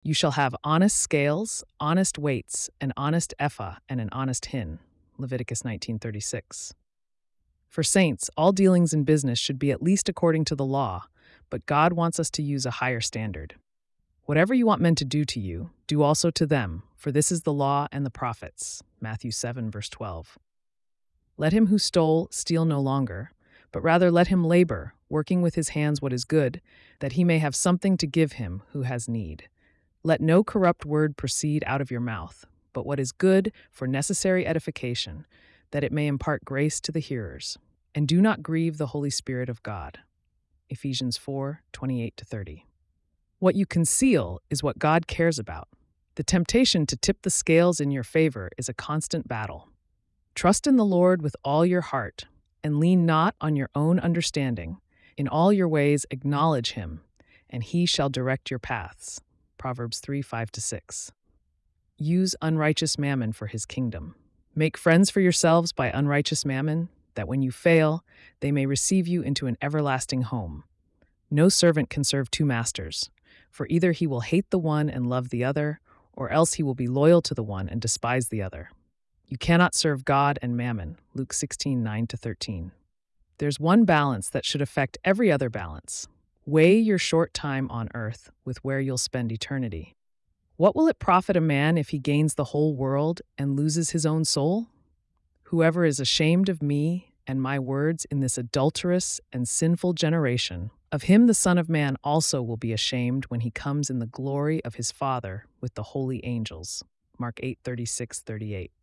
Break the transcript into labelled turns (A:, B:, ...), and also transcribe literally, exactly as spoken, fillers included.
A: You shall have honest scales, honest weights, an honest ephah, and an honest hin. Leviticus nineteen thirty-six. For saints, all dealings in business should be at least according to the law, but God wants us to use a higher standard. Whatever you want men to do to you, do also to them, for this is the law and the prophets. Matthew seven, verse twelve. Let him who stole steal no longer, but rather let him labor, working with his hands what is good, that he may have something to give him who has need. Let no corrupt word proceed out of your mouth, but what is good for necessary edification, that it may impart grace to the hearers. And do not grieve the Holy Spirit of God. Ephesians four, twenty-eight to thirty. What you conceal is what God cares about. The temptation to tip the scales in your favor is a constant battle. Trust in the Lord with all your heart, and lean not on your own understanding. In all your ways acknowledge him, and he shall direct your paths. Proverbs three, five to six. Use unrighteous mammon for his kingdom. Make friends for yourselves by unrighteous mammon, that when you fail, they may receive you into an everlasting home. No servant can serve two masters, for either he will hate the one and love the other, or else he will be loyal to the one and despise the other. You cannot serve God and mammon. Luke sixteen, nine to thirteen. There's one balance that should affect every other balance. Weigh your short time on earth with where you'll spend eternity. What will it profit a man if he gains the whole world and loses his own soul? Whoever is ashamed of me and my words in this adulterous and sinful generation, of him the Son of Man also will be ashamed when he comes in the glory of his Father with the holy angels. Mark eight, thirty-six, thirty-eight.